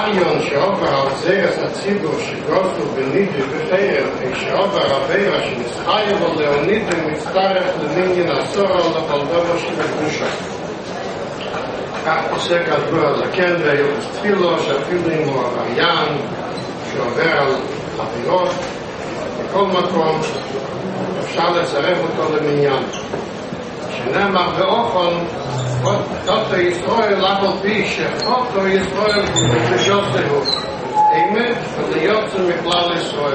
הרעיון שעובר על זרס הציבור שגוסו בנידי וחרם שעובר הבירה שנסחייב או לאונידי מצטרף למינין הסור או לפולדובר שבקדושה. כך פוסק הדבר הזקן והיוחס תפילו שאפילו אם הוא עבריין שעובר על עבירות בכל מקום אפשר לצרף אותו למניין. שנאמר באופן אותו ישראל אף על פי שאותו ישראל הוא בקדושתו אמת ולהיות מכלל ישראל.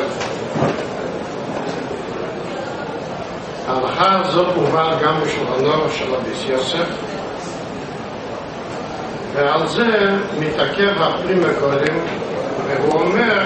ההלכה הזאת מובאת גם בשולחנו של רבי יוסף, ועל זה מתעכב הפרימה קודם, והוא אומר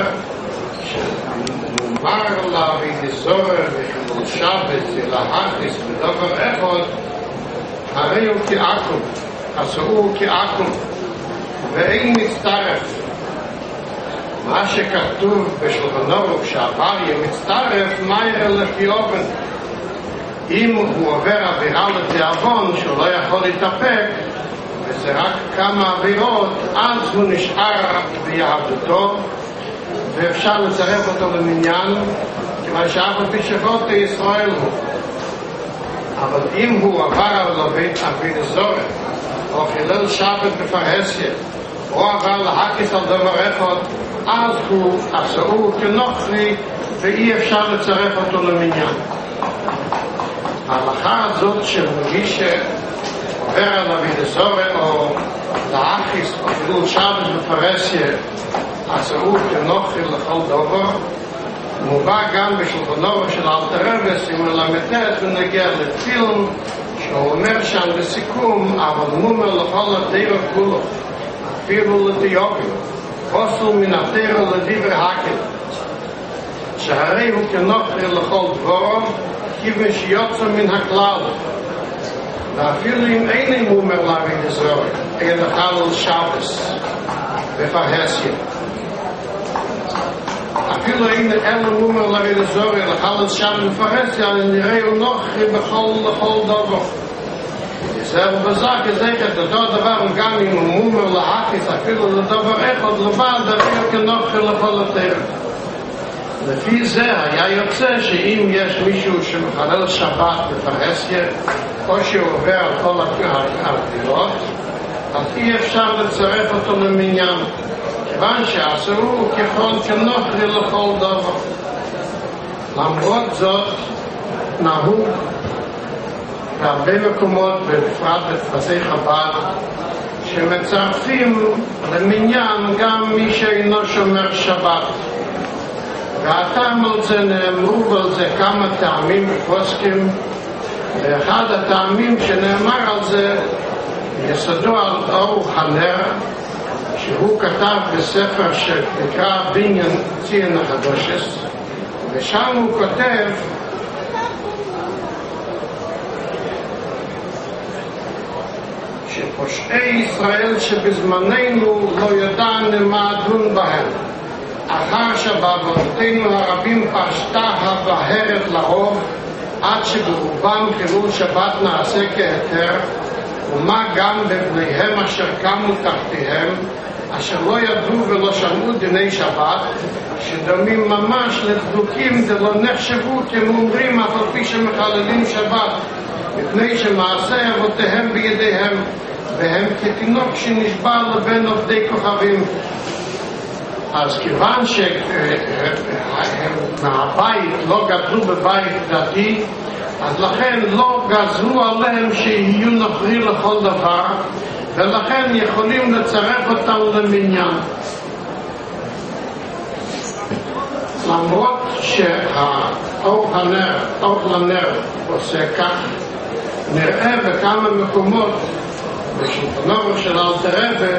שמומר להביא זורר וחילול שבת ולהכניס בדבר אחד, הרי הוא כאקום, עשו הוא כאקום, ואין מצטרף. מה שכתוב בשולחנו כשהבריה מצטרף, מהר לפי אופן. אם הוא עובר עבירה לתיאבון שהוא לא יכול להתאפק, וזה רק כמה עבירות, אז הוא נשאר ביהדותו, ואפשר לצרף אותו למניין, כיוון שאף על פי שחוטא ישראל הוא. אבל אם הוא עבר על אביד זורר, או חילל שבת בפרהסיה, או עבר להכניס על דבר אחד, אז הוא עשו כנוכרי, ואי אפשר לצרף אותו למניין. ההלכה הזאת של מי שעובר על אביד זורר, או להכניס או חילל שבת בפרהסיה, עשו כנוכרי לכל דבר, מובא גם בשולחנו של אלתר רבי סימן ל"ט ונגיע לפילם שהוא אומר שם בסיכום אבל מומר לכל התורה כולו אפילו לתיאובים פוסל מן התורה לדברי הקל שהרי הוא כנוכרי לכל דברו כיוון שיוצא מן הכלל ואפילו אם אין מומר להביא לזרוע אלא חלל שבס בפרהסיה אפילו אין אלו מומר להביא לזורר לחלל שם בפרהסיה נראה הוא נוכרי לכל דבר. ישראל בזק הזכת אותו דבר גם אם הוא מומר להכניס אפילו לדבר אחד לבד אפילו כנוכרי לכל התורה. לפי זה היה יוצא שאם יש מישהו שמחלל שבת בפרהסיה או שהוא עובר על כל העבירות אז אי אפשר לצרף אותו למניין כיוון שעשו ככל כנוכרי לכל דבר. למרות זאת נהוג בהרבה מקומות בפרט בבתי חב"ד שמצרפים למניין גם מי שאינו שומר שבת והטעם על זה נאמרו ועל זה כמה טעמים בפוסקים ואחד הטעמים שנאמר על זה יסודו על אור הנר שהוא כתב בספר שנקרא בניין ציון החדושס ושם הוא כותב שפושעי ישראל שבזמננו לא ידענו מה לדון בהם אחר שבעוונותינו הרבים פשטה הבהרת לרוב עד שברובם חילול שבת נעשה כהיתר ומה גם בבניהם אשר קמו תחתיהם אשר לא ידעו ולא שמעו דיני שבת שדומים ממש לדבוקים ולא נחשבו כמומרים אף על פי שמחללים שבת מפני שמעשה אבותיהם בידיהם והם כתינוק שנשבע לבין עובדי כוכבים. אז כיוון שהם מהבית לא גדלו בבית דתי אז לכן לא גזרו עליהם שיהיו נוכרי לכל דבר ולכן יכולים לצרף אותם למניין. למרות שהאור לנר עושה כך נראה בכמה מקומות בשולחנו של אלתר רבי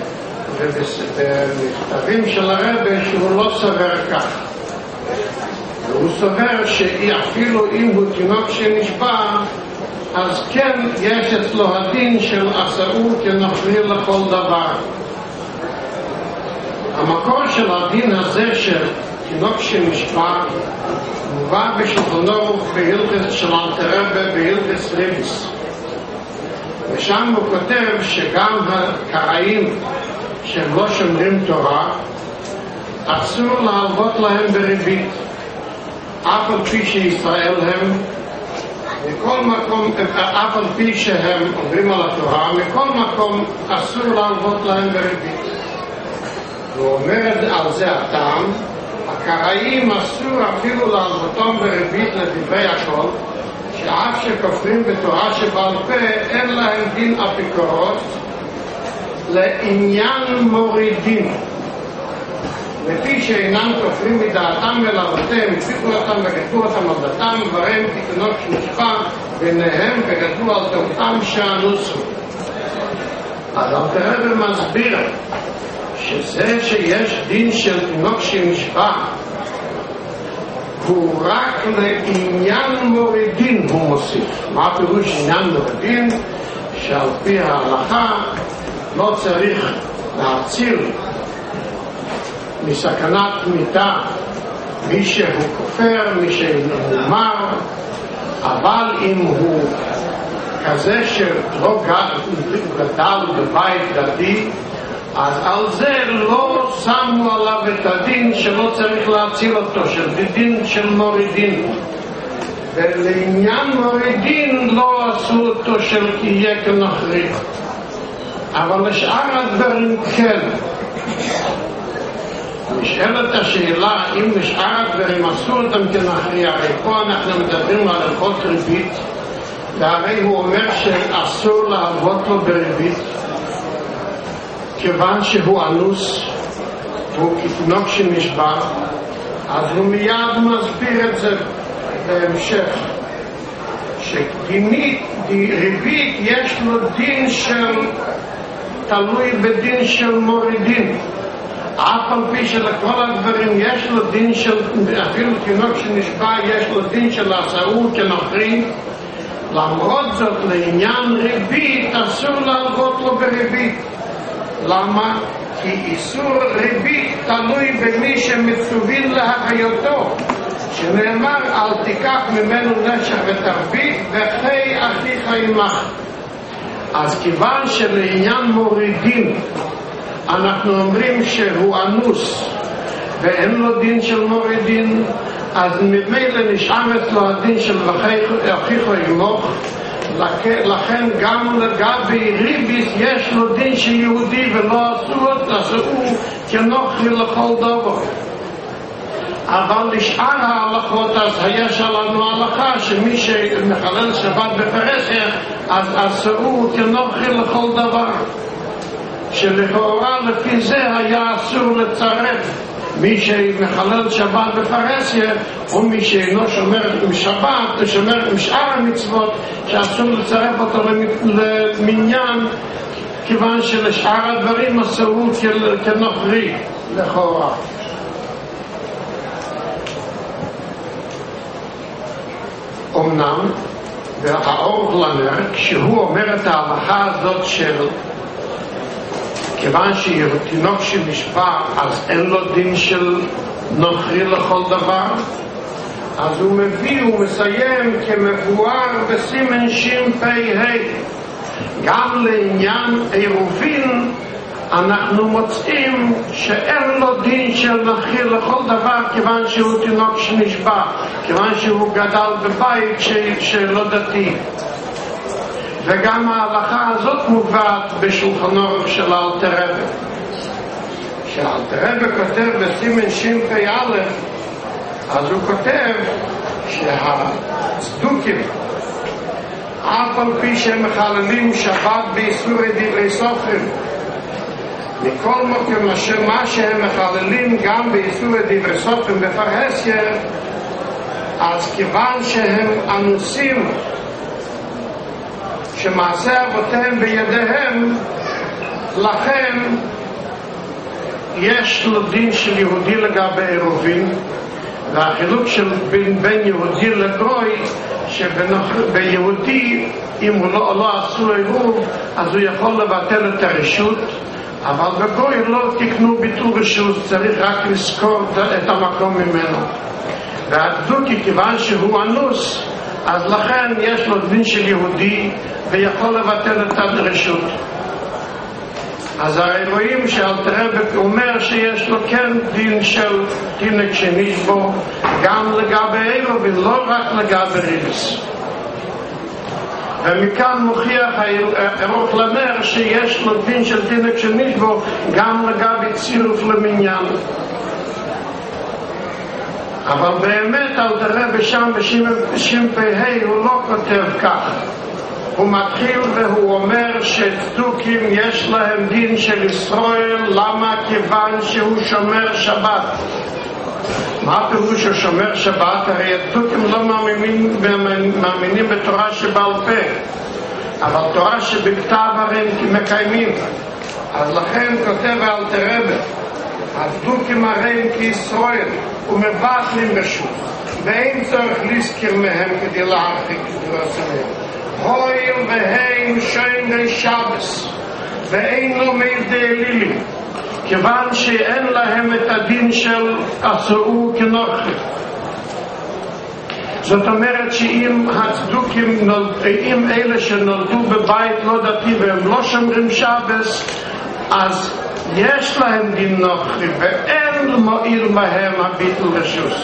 ובמכתבים של הרבי שהוא לא סובר כך והוא סובר שאפילו אם הוא תינוק שנשבע אז כן יש אצלו הדין של עשאו כנוכרי לכל דבר. המקור של הדין הזה של תינוק שנשבע מובא בשולחנו בהלכות של אלתר רבי בהלכות רביס ושם הוא כותב שגם הקראים שהם לא שומרים תורה, אסור להלוות להם בריבית, אף על פי שישראל הם, מכל מקום, אף על פי שהם עוברים על התורה, מכל מקום אסור להלוות להם בריבית. הוא אומר על זה הטעם, הקראים אסור אפילו להלוותם בריבית לדברי הכל, שאף שכופרים בתורה שבעל פה אין להם דין אפיקורוס לעניין מורידים, לפי שאינם כופרים מדעתם ולאבותיהם, הצליחו אותם וגדלו אותם על דתם, דבריהם תיקונות שנשפע ביניהם וגדלו על תורתם שאנוסו. אז אלתר רבי מסביר שזה שיש דין של תינוק שנשפע הוא רק לעניין מורידין, הוא מוסיף. מה הפירוש עניין מורידין? שעל פי ההלכה לא צריך להציל מסכנת מיתה מי שהוא כופר, מי שהוא מר, אבל אם הוא כזה שלא גדל בבית דתי, אז על זה לא שמו עליו את הדין שלא צריך להציל אותו, של דין של מורידין. ולעניין מורידין לא עשו אותו של יהיה כנוכרי, אבל לשאר הדברים כן. נשאלת השאלה אם לשאר הדברים עשו אותם כנוכרי, הרי פה אנחנו מדברים על הלכות ריבית, והרי הוא אומר שאסור להלוות לו בריבית כיוון שהוא אנוס והוא כתינוק שנשבע, אז הוא מיד מסביר את זה בהמשך, שדינית ריבית יש לו דין של תלוי בדין של מורידין, אף על פי שלכל הדברים יש לו דין של, אפילו תינוק שנשבע יש לו דין של עשרות כנוכרי, למרות זאת לעניין ריבית אסור להלוות לו בריבית. למה? כי איסור ריבית תלוי במי שמצווין להחיותו, שנאמר אל תיקח ממנו נשך ותרבית וחי אחיך עמך. אז כיוון שלעניין מורידין אנחנו אומרים שהוא אנוס ואין לו דין של מורידין, אז ממילא נשאר אצלו הדין של אחיך עמך, לכן גם לגבי ריביס יש לו דין שיהודי ולא עשו כנוכרי לכל דבר. אבל לשאר ההלכות אז יש לנו הלכה שמי שמחלל שבת בפרהסיה אז עשו כנוכרי לכל דבר, שלכאורה לפי זה היה אסור לצרף מי שמחלל שבת בפרהסיה או מי שאינו שומר משבת, שומר משאר המצוות, שאסור לצרף אותו למניין, כיוון שלשאר הדברים אסור כנוכרי לכאורה. אמנם והאור לנר כשהוא אומר את ההלכה הזאת של כיוון שתינוק שנשבע אז אין לו דין של נוכרי לכל דבר, אז הוא מביא ומסיים כמבואר בסימן ש"פ"ה, גם לעניין עירובין אנחנו מוצאים שאין לו דין של נוכרי לכל דבר, כיוון שהוא תינוק שנשבע, כיוון שהוא גדל בבית שלא דתי. וגם ההלכה הזאת מובאת בשולחן אורך של אלתר רבי, שאלתר רבי כותב בסימן ש"פ"א, אז הוא כותב שהצדוקים אף על פי שהם מחללים שבת באיסורי דברי סופרים, מכל מקום מה שהם מחללים גם באיסורי דברי סופרים בפרהסיה, אז כיוון שהם אנוסים שמעשה אבותיהם בידיהם, לכן יש לו דין של יהודי לגבי עירובין, והחילוק של בין יהודי לגוי, שביהודי אם הוא לא עשו עירוב אז הוא יכול לבטל את הרשות, אבל בגוי לא תקנו ביטול רשות, צריך רק לזכור את המקום ממנו. והצדוקי כיוון שהוא אנוס אז לכן יש לו דין של יהודי ויכול לבטל את הרשות. אז הרי רואים שאלתר רבי אומר שיש לו כן דין של תינוק שנשבו גם לגבי אלו ולא רק לגבי ריבס. ומכאן מוכיח הרוח לנר שיש לו דין של תינוק שנשבו גם לגבי צירוף למניין. אבל באמת אלתר רבי שם בשמפ"ה הוא לא כותב כך. הוא מתחיל והוא אומר שצדוקים יש להם דין של ישראל. למה? כיוון שהוא שומר שבת. מה פירוש שהוא שומר שבת? הרי הצדוקים לא מאמינים בתורה שבעל פה, אבל תורה שבכתב הרי הם מקיימים. אז לכן כותב אלתר רבי הצדוקים הרי הם כישראל ומבטלים בשוק ואין צורך להזכיר מהם כדי להרחיק את דברם. הויל והם שומרי שבס ואין לו מידי אלילים, כיוון שאין להם את הדין של עשו כנוכרי. זאת אומרת שאם הצדוקים, אם אלה שנולדו בבית לא דתי והם לא שומרים שבס, אז יש להם דין נוכרי ואין מועיל בהם הביטול רשוס.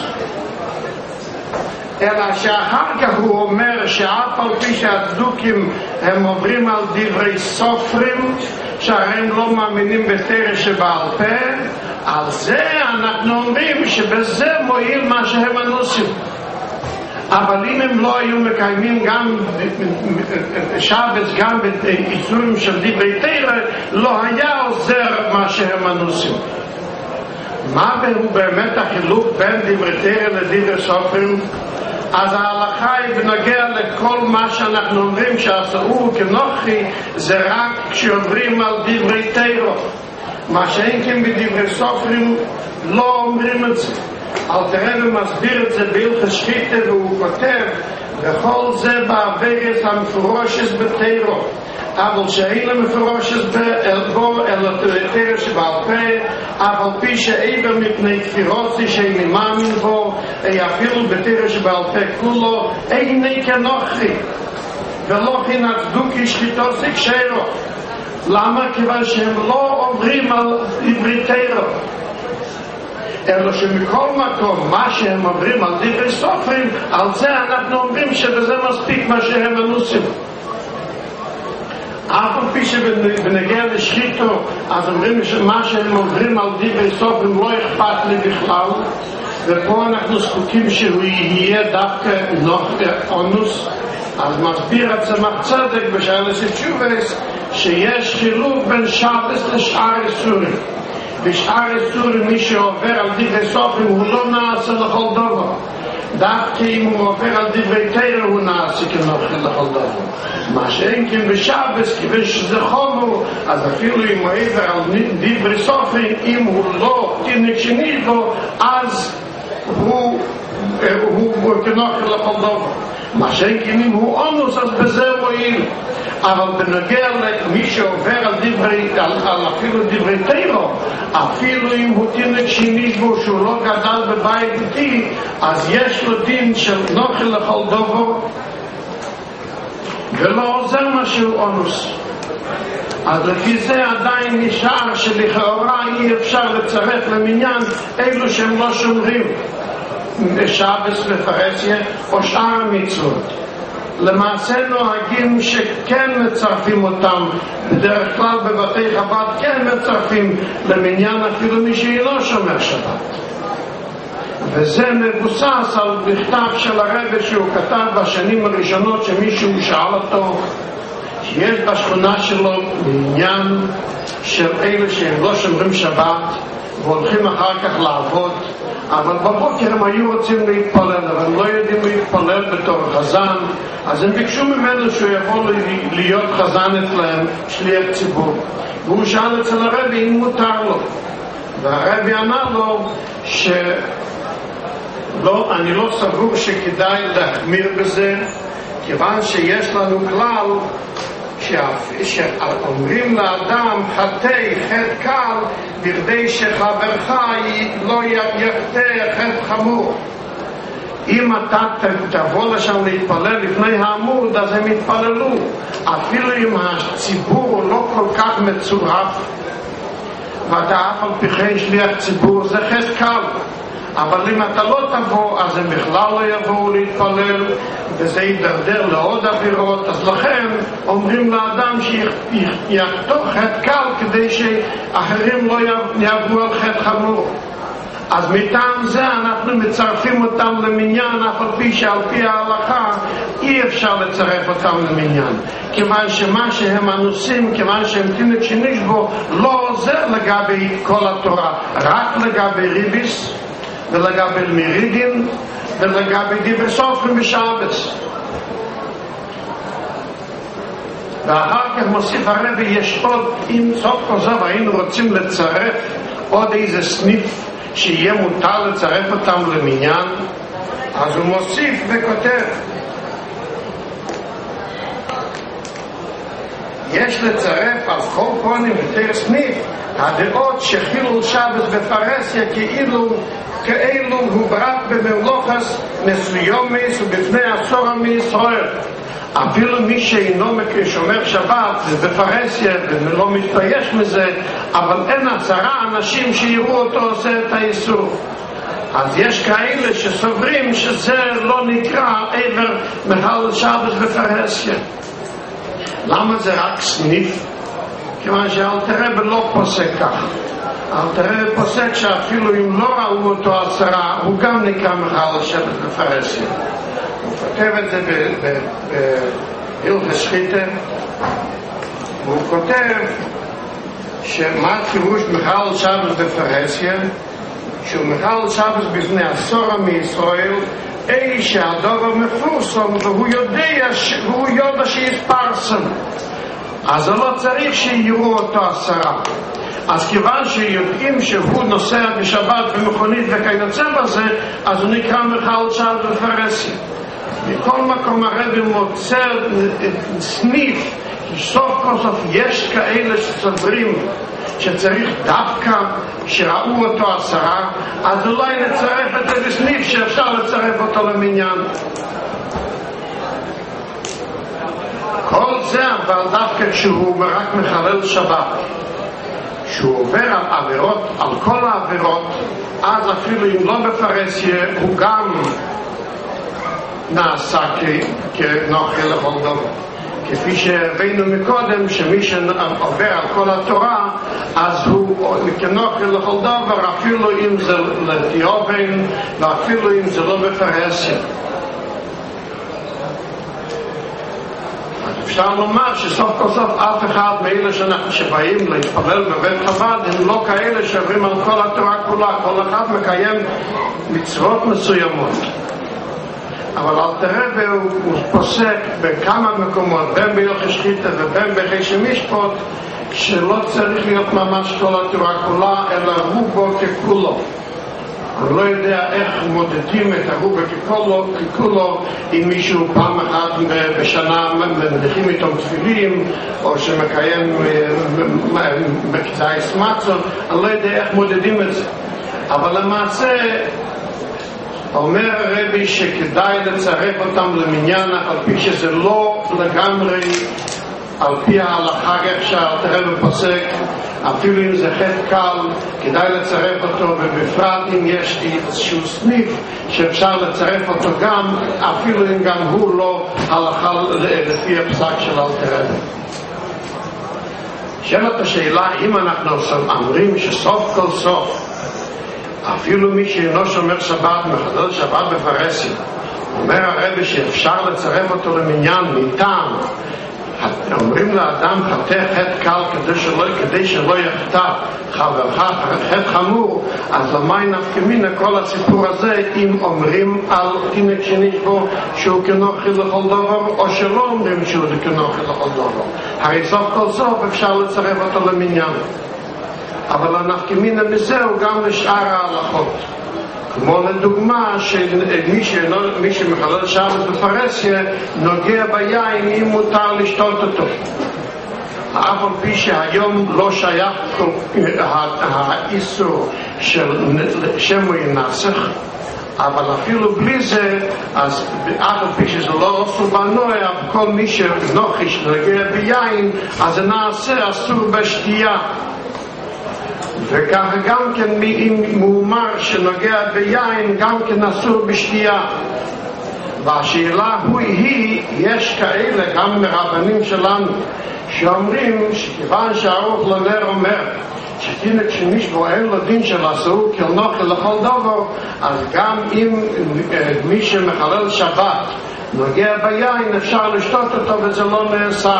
אלא שאחר כך הוא אומר שאף על פי שהצדוקים הם עוברים על דברי סופרים שהרי הם לא מאמינים בתורה שבעל פה, על זה אנחנו אומרים שבזה מועיל מה שהם עושים. אבל אם הם לא היו מקיימים גם שבס גם באיסורים של דברי תורה, לא היה עוזר מה שהם עושים. מה הוא באמת החילוק בין דברי תורה לדברי סופרים? אז ההלכה היא בנוגע לכל מה שאנחנו אומרים שעשו כנוכרי זה רק כשעוברים על דברי תורה. מה שאין כן בדברי סופרים לא אומרים את זה. אלתר רבי מסביר את זה בהלכות שחיטה והוא כותב וכל זה בעבירות המפורשות בתורה, אבל שאין המפורשות בו אלא תורה שבעל פה, אף על פי שעבר מפני כפירות שאיני מאמין בו, אפילו בתורה שבעל פה כולו איני כנוכרי ולא כן הצדוקי שחיטות כשרו. למה? כיוון שהם לא עוברים על דברי תורה, אלא שמכל מקום מה שהם עוברים על דברי סופרים, על זה אנחנו אומרים שבזה מספיק מה שהם עושים. אף על פי שבנגיע לשחיתו אז אומרים שמה שהם עוברים על דברי סופרים לא אכפת לי בכלל, ופה אנחנו זקוקים שהוא יהיה דווקא אונוס. אז מסביר את זה צדק בשאלת תשובס שיש חילוק בין שבס לשאר איסורים. בשאר איסורים מי שעובר על דברי סופרים הוא לא נעשה לכל דבר, דווקא אם הוא עובר על דברי תורה הוא נעשה כנוכרי לכל דבר. מה שאין כן בשבס, כיוון שזה חומר, אז אפילו אם הוא עובר על דברי סופרים, אם הוא לא תינוק שנשבו, אז הוא כנוכרי לכל דבר. מה שאין כן אם הוא אונוס, אז בזה הוא מועיל. אבל בנוגע למי שעובר על אפילו דברי תורה, אפילו אם הוא תינוק שנשבו שהוא לא גדל בבית דתי, אז יש לו דין של נוכרי לכל דבר ולא עוזר משהו אונוס. אז לפי זה עדיין נשאר שלכאורה אי אפשר לצרף למניין אלו שהם לא שומרים שבס ופרהסיה או שאר המצוות. למעשה נוהגים שכן מצרפים אותם, בדרך כלל בבתי חב"ד כן מצרפים למניין אפילו מי שלא שומר שבת. וזה מבוסס על מכתב של הרבי שהוא כתב בשנים הראשונות, שמישהו שאל אותו שיש בשכונה שלו מניין של אלה שהם לא שומרים שבת והולכים אחר כך לעבוד, אבל בבוקר הם היו רוצים להתפלל אבל הם לא יודעים להתפלל בתור חזן, אז הם ביקשו ממנו שהוא יכול להיות חזן אצלם, שליח ציבור. והוא שאל אצל הרבי אם מותר לו, והרבי ענה לו לא, אני לא סבור שכדאי להחמיר בזה, כיוון שיש לנו כלל שאומרים לאדם חטא חטא קל בכדי שחברך לא יחטא חטא חמור. אם אתה תבוא לשם להתפלל לפני העמוד, אז הם יתפללו אפילו אם הציבור לא כל כך מצורף. ואתה אף על פי כן שליח ציבור, זה חטא קל. אבל אם אתה לא תבוא, אז הם בכלל לא יבואו להתפלל, וזה יידרדר לעוד עבירות. אז לכן אומרים לאדם שיחתוך חטא קל כדי שאחרים לא יעברו על חטא חמור. אז מטעם זה אנחנו מצרפים אותם למניין, אף על פי שעל פי ההלכה אי אפשר לצרף אותם למניין, כיוון שמה שהם אנוסים, כיוון שהם תינוק שנשבו, לא עוזר לגבי כל התורה, רק לגבי ריביס ולגבי מירידין ולגבי דיבר סופרים בשבס. ואחר כך מוסיף הרבי, יש עוד, אם סוף כל סוף היינו רוצים לצרף עוד איזה סניף שיהיה מותר לצרף אותם למניין, אז הוא מוסיף וכותב, יש לצרף על כל פונים יותר סניף הדעות שחילול שבת בפרהסיה כאלו הוא ברק בממלוכס מסויומס ובפני עשור מישראל. אפילו מי שאינו שומר שבת בפרהסיה ולא מתבייש מזה, אבל אין 10 אנשים שיראו אותו עושה את האיסור. אז יש כאלה שסוברים שזה לא נקרא עבר מחלל שבת בפרהסיה. למה זה רק סניף? כיוון שאלתר רבי לא פוסק כך. אלתר רבי פוסק שאפילו אם לא ראו אותו 10, הוא גם נקרא מחלל שבת בפרהסיה. הוא כותב את זה בהלכות שחיטה, והוא כותב שמה פירוש מחלל שבת בפרהסיה? שהוא מחלל שבת בפני עשור מישראל, אי שהדבר מפורסם והוא יודע שיתפרסם, אז לא צריך שיראו אותו 10. אז כיוון שיודעים שהוא נוסע בשבת במכונית וכיוצא בזה, אז הוא נקרא מחלל שבת בפרהסיה. מכל מקום הרבי מוצא סניף, כי סוף כל סוף יש כאלה שסוברים שצריך דווקא שראו אותו 10, אז אולי נצרף את זה בסניף שאפשר לצרף אותו למניין. כל זה אבל דווקא כשהוא רק מחלל שבת, שהוא עובר על עבירות, על כל העבירות, אז אפילו אם לא בפרהסיה הוא גם נעשה כנוכל לכל דבר. כפי שהבאנו מקודם, שמי שעובר על כל התורה אז הוא כנוכל לכל דבר, אפילו אם זה לתיאובן ואפילו אם זה לא בפרהסיה. אפשר לומר שסוף כל סוף אף אחד מאלה שאנחנו שבאים להתפלל בבית חב"ד הם לא כאלה שעוברים על כל התורה כולה, כל אחד מקיים מצוות מסוימות. אבל אלתר רבי הוא פוסק בכמה מקומות, בין בהלכות שחיטה ובין בחשבון משפט, שלא צריך להיות ממש כל התורה כולה, אלא רובו ככולו. אני לא יודע איך מודדים את הרובו ככולו, אם מישהו פעם אחת בשנה מניחים איתו תפילים, או שמקיים בקצאי מצות, אני לא יודע איך מודדים את זה. אבל למעשה אומר הרבי שכדאי לצרף אותם למניין, על פי שזה לא לגמרי על פי ההלכה איך שאלתר רבי פוסק, אפילו אם זה חטא קל כדאי לצרף אותו, ובפרט אם יש איזשהו סניף שאפשר לצרף אותו גם, אפילו אם גם הוא לא הלכה לפי הפסק של אלתר רבי. שאלת השאלה, אם אנחנו אומרים שסוף כל סוף אפילו מי שאינו שומר שבת מחלל שבת בפרהסיה, אומר הרבי שאפשר לצרף אותו למניין מטעם, אומרים לאדם חטא קל כדי שלא יחטא חברך חטא חמור, אז למה נפקא מינה כל הסיפור הזה אם אומרים על תינוק שנשבו שהוא כנוכל לכל דבר, או שלא אומרים שהוא כנוכל לכל דבר? הרי סוף כל סוף אפשר לצרף אותו למניין. אבל הנפקא מינה מזה הוא גם לשאר ההלכות, כמו לדוגמה שמי שמחלל שבת בפרהסיה נוגע ביין אם מותר לשתות אותו, אף על פי שהיום לא שייך האיסור של שמוי נסך, אבל אפילו בלי זה, אז אף על פי שזה לא אסור בנוי, כל מי שנוכש נוגע ביין אז זה נעשה אסור בשתייה. וככה גם כן מאומר שנוגע ביין גם כן אסור בשתייה. והשאלה היא, יש כאלה גם מרבנים שלנו שאומרים שכיוון שהערוך לנר אומר שתינוק שנשבו אין לו דין של אסור כל נוכל לכל דבר, אז גם אם מי שמחלל שבת נוגע ביין אפשר לשתות אותו וזה לא נאסר.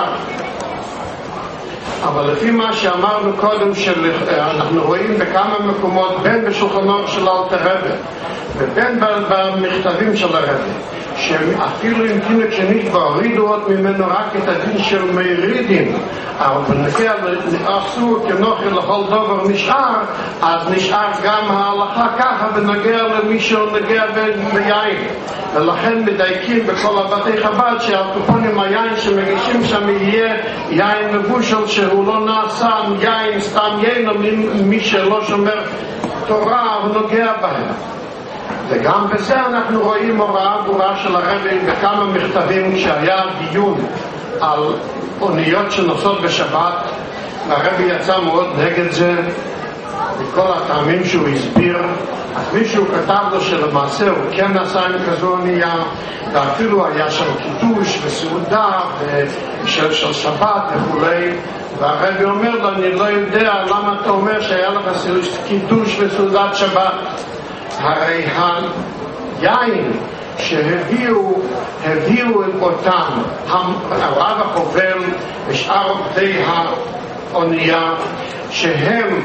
אבל לפי מה שאמרנו קודם, אנחנו רואים בכמה מקומות, בין בשולחן אורך של אלתר רבי ובין במכתבים של הרבי, שאפילו אם תינוק שנשבע הורידו עוד ממנו רק את הדין של מרידים, אבל בנוגע לאסור כנוכל לכל דבר נשאר, אז נשאר גם ההלכה ככה בנוגע למי שנוגע ביין. ולכן מדייקים בכל הבתי חב"ד שהקופונים היין שמגישים שם יהיה יין מבושל שהוא לא נעשה יין סתם יין מי שלא שומר תורה ונוגע בהם. וגם בזה אנחנו רואים הוראה ברורה של הרבי בכמה מכתבים כשהיה דיון על אוניות שנוסעות בשבת, והרבי יצא מאוד נגד זה מכל הטעמים שהוא הסביר. אז מישהו כתב לו שלמעשה הוא כן עשה עם כזו אונייה, ואפילו היה שם קידוש וסעודה של שבת וכולי, והרבי אומר לו, אני לא יודע למה אתה אומר שהיה לך קידוש וסעודת שבת. הרי היין שהביאו אותם הרב החובל ושאר עובדי האונייה שהם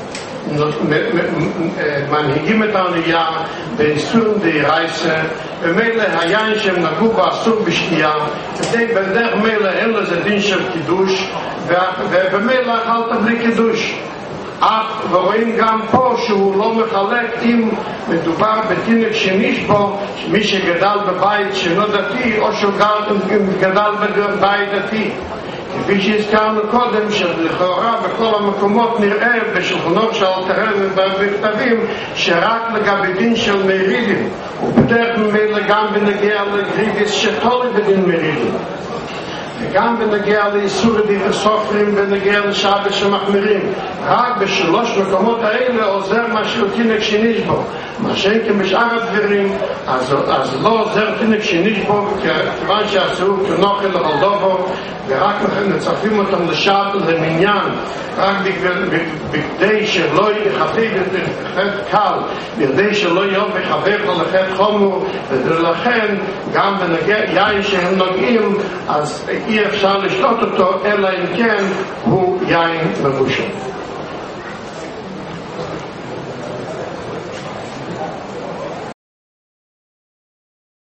מנהיגים את האונייה באיסור דאורייתא, ומילא היין שהם נגעו בו אסור בשתייה, בדרך מילא אין לזה דין של קידוש, ובמילא אכלת בלי קידוש. ורואים גם פה שהוא לא מחלק אם מדובר בתינוק שנשבו מי שגדל בבית שאינו דתי או שהוא גדל בבית דתי, כפי שהזכרנו קודם שלכאורה בכל המקומות נראה בשולחנות של אלתר רבי ובכתבים שרק לגבי דין של מרידים, ובדרך ממילא גם בנגיע לגרידיס שתולי בדין מרידים, וגם בנגיע לאיסור דין סופרים בנגיע לשבת שמחמירים. רק בשלוש מקומות האלה עוזר משהו תינוק שנשבו, מה שאין כמשאר הדברים אז לא עוזר תינוק שנשבו כיוון שאסור כנוכל לכל דבר, ורק מצרפים אותם לשעת למניין רק בכדי שלא יחפי בחטא קל, בכדי שלא יום בחבר לו לחטא חומור, ולכן גם בנגיע יין שהם נוגעים אז אי אפשר לשתות אותו אלא אם כן הוא יין מבושל.